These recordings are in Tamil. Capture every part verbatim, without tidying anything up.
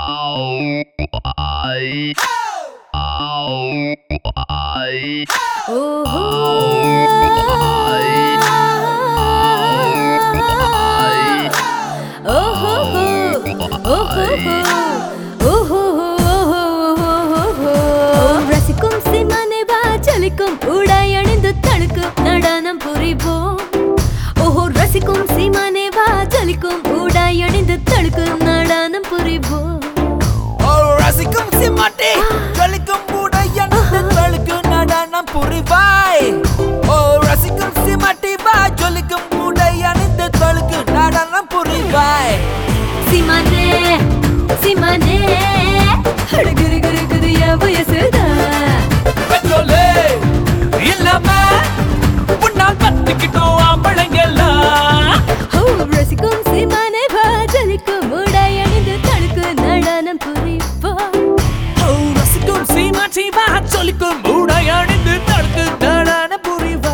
ரசிக்கும் சிமானே வா ஜொலிக்கும் உடாய் அணிந்து தழுக்கும் நடனம் புரிவோம். ஓஹோ ரசிக்கும் சிமானே வா ஜொலிக்கும் உடாய் அணிந்து தழுக்கும் நடனம் புரிவோம். ரசிக்கும் சிமாட்டி ஜொலிக்கும் உடாய் அணிந்து தழுக்கும் நடனம் புரிவாய். ஓ ரசிக்கும் சிமாட்டி வா ஜொலிக்கும் உடாய் அணிந்து தழுக்கும் நடனம் புரிவாய். சிமானே சிமானே குரு குரு குரு யா வயசுதா பெட்ரோலே இல்லாம உன்னால் பத்திக்கிட்டோம் ஆம்பளைங்கெல்லாம். ஓ ரசிக்கும் சிமானே வா ஜொலிக்கும் உடாய் அணிந்து தழுக்கும் நடனம் புரிவோம். ஓ ரசிக்கும் சிமாட்டி வா ஜொலிக்கும் உடாய் அணிந்து தழுக்கும் நடனம் புரிவாய்.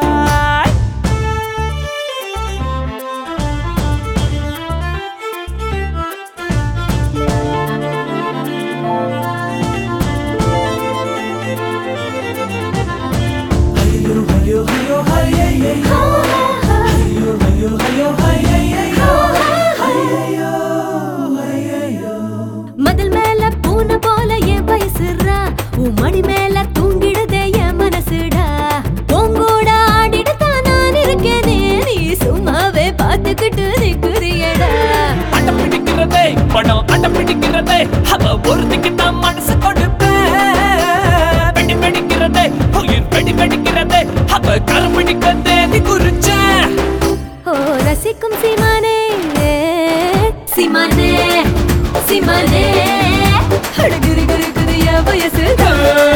மதில் மேல பூனை போல என் வயசுடா, உன் மடி மேல தூங்கிடுதே என் மனசுடா. உங்கூட ஆடிடத்தான் நான் இருக்கேனே, நீ சும்மாவே பார்த்துக்கிட்டு நிற்கிறியடா. அடம் பிடிக்கிறதே படம் அடம் பிடிக்கிறதே அவ ஒருத்திக்கு தான் மனசு கொடுப்பேன். வெடி வெடிக்கிறதே உயிர் வெடி வெடிக்கிறதே அவ கரம் பிடிக்கிறதே நீ குறிச்சேன். ஓ ரசிக்கும் சிமானே சிமானே சிமானே குரு குரு குரு யா வயசுதா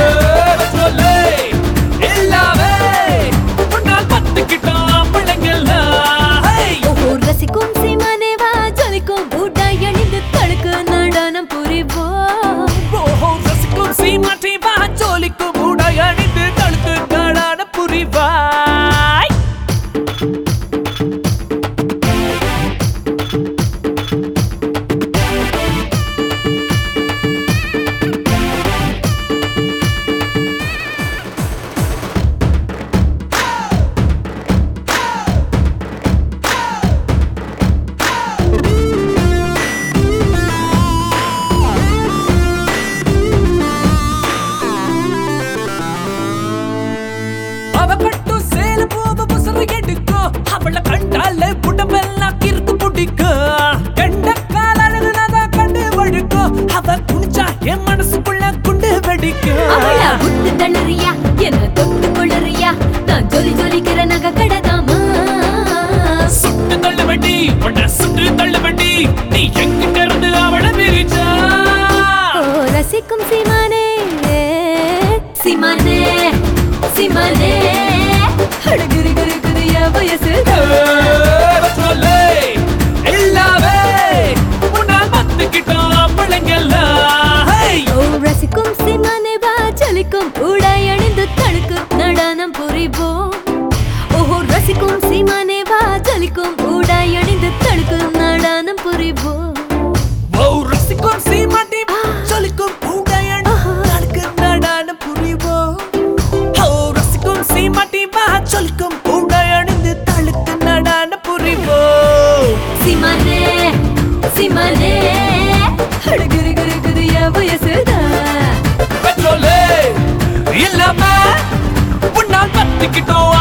எல்லாமே உன்னால் பத்துக்கிட்டோம் பிள்ளைங்கெல்லாம். ஓஹோ ரசிக்கும் சிமானே வா ஜொலிக்கும் உடாய் அணிந்து தழுக்கு நடனம் புரிவோம். ஓஹோ ரசிக்கும் சீமாட்டி வா ஜொலிக்கும் உடாய் அணிந்து தழுக்கு நடனம் புரிவாய். அவ கட்டும் சேல பூவ புசர எடுக்கும் அவளை கண்டாலே உடம்பெல்லாம் கிறுக்கு பிடிக்கும். கண்ட கால அழகுனதா கண்டு வழுக்கும் அவ குடிச்சா என் மனசுக்குள்ள குண்டு வெடிக்கும். அவளா விட்டு தள்ளுறியா என்ன தொட்டு கொள்ளுறியா, நான் ஜொலி ஜொலிக்கிற நகை கடதாமா. சுட்டு தள்ளு வண்டி உன்னை சுட்டு தள்ளு வண்டி நீ எங்கிட்ட இருந்து அவளை பிரிச்சா. ஓ ரசிக்கும் சிமானே சிமானே சிமானே குரு குரு குரு யா வயசுதா எல்லாமே உன்னால் பத்துக்கிட்டோம் பிள்ளைங்கெல்லாம். ஓ ரசிக்கும் சிமானே வா ஜொலிக்கும் உடாய் அணிந்து தழுக்கு நடனம் புரிவோம். ஓஹோ ரசிக்கும் சிமானே வா ஜொலிக்கும் உடாய் அணிந்து தழுக்கு நடனம் புரிவோம். ஓ ரசிக்கும் சீமாட்டி ஜொலிக்கும் உடாய் அணிந்து தழுக்கு நடனம் புரிவோம். ஓ ரசிக்கும் சீமாட்டி வா ஜொலிக்கும் உடாய் அணிந்து தழுக்கு நடனம் புரிவோம். சிமானே சிமானே குரு குரு குரு யா வயசுதா பெட்ரோலே இல்லாம உன்னால் பத்துக்கிட்டோம்